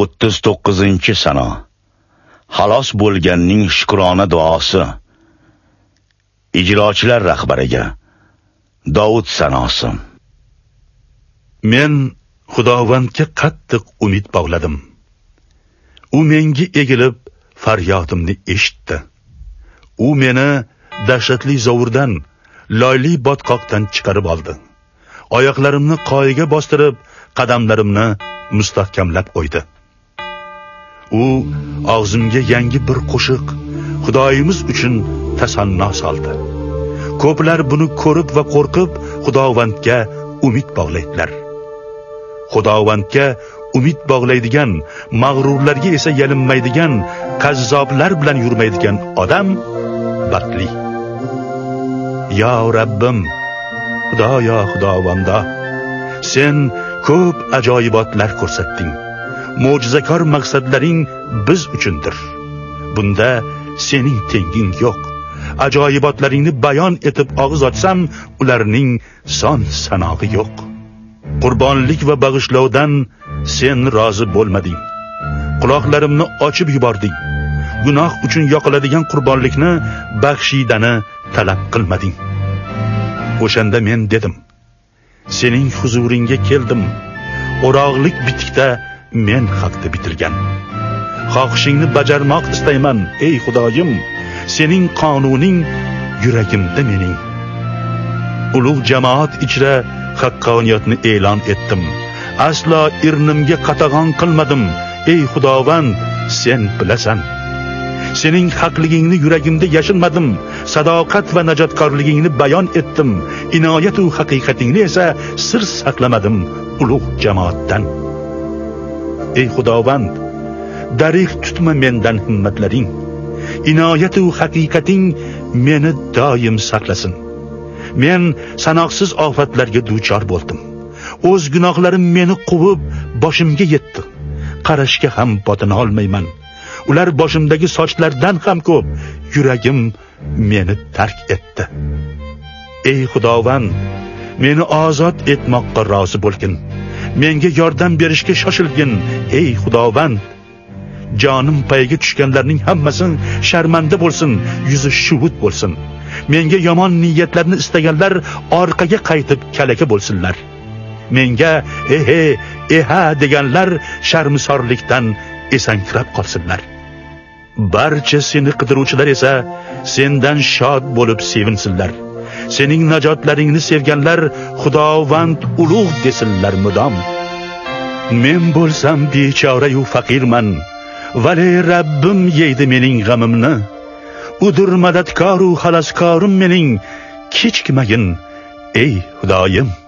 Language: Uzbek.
39-sano. Xalos bo'lganning shukrona duosi. Ijrochilar rahbariga Davud sanosi. Men Xudovandga qattiq umid bog'ladim. U menga egilib faryodimni eshitdi. U meni dahshatli zovurdan, loyli botqoqdan chiqarib oldi. Oyoqlarimni qoyaga bostirib, qadamlarimni mustahkamlab qo'ydi. U og'zimga yangi bir qo'shiq, Xudoyimiz uchun tasanno soldi. Ko'plar buni ko'rib va qo'rqib Xudovandga umid bog'laydilar. Xudovandga umid bog'laydigan, mag'rurlarga esa yalinmaydigan, qazzoblar bilan yurmaydigan odam baxtli. Ya Rabbim, Xudoyo Xudovando, sen ko'p ajoyibotlar ko'rsatding. Mo'jizakor maqsadlaring biz uchundir. Bunda sening tenging yo'q. Ajoyibotlaringni bayon etib og'iz ochsam, ularning son sanog'i yo'q. Qurbonlik va bag'ishlovdan sen rozi bo'lmading. Quloqlarimni ochib yubording. Gunoh uchun yoqiladigan qurbonlikni, baxshidani talab qilmading. O'shanda men dedim: sening huzuringga keldim. O'roqlik bitikda men haqda bitilgan. Xohishingni bajarmoq istayman, ey Xudoyim. Sening qonuning yuragimda mening. Ulug' jamoat ichra haqqoniyatni e'lon etdim. Aslo irnimga qatag'on qilmadim. Ey Xudovand, sen bilasan. Sening haqligingni yuragimda yashinmadim. Sadoqat va najotkorligingni bayon etdim. Inoyat va haqiqatingni esa sir saqlamadim ulug' jamoatdan. Ey Xudovand, dariq tutma mendan himmatlaring. Inoyat va haqiqating meni doim saqlasin. Men sanoqsiz ofatlarga duchor bo'ldim. O'z gunohlarim meni quvib boshimga yetdi. Qarashga ham botina olmayman. Ular boshimdagi sochlardan ham ko'p. Yuragim meni tark etdi. Ey Xudovand, meni ozod etmoqqa rozi bo'lgin. Menga yordam berishga shoshilgin, ey Xudovand. Jonim payiga tushganlarning hammasi sharmanda bo'lsin, yuzi shuvut bo'lsin. Menga yomon niyatlarni istaganlar orqaga qaytib kalaka bo'lsinlar. Menga eha deganlar sharmisorlikdan esankirab qolsinlar. Barcha seni qidiruvchilar esa sendan shod bo'lib sevinsinlar. Sening najotlaringni sevganlar Xudovand ulug' desinlar mudom. Men bo'lsam bechora yu faqirman. Vale Rabbim yeydi mening g'amimni. Udur madadkor u xalaskorim mening, kechikmagin ey Xudoyim.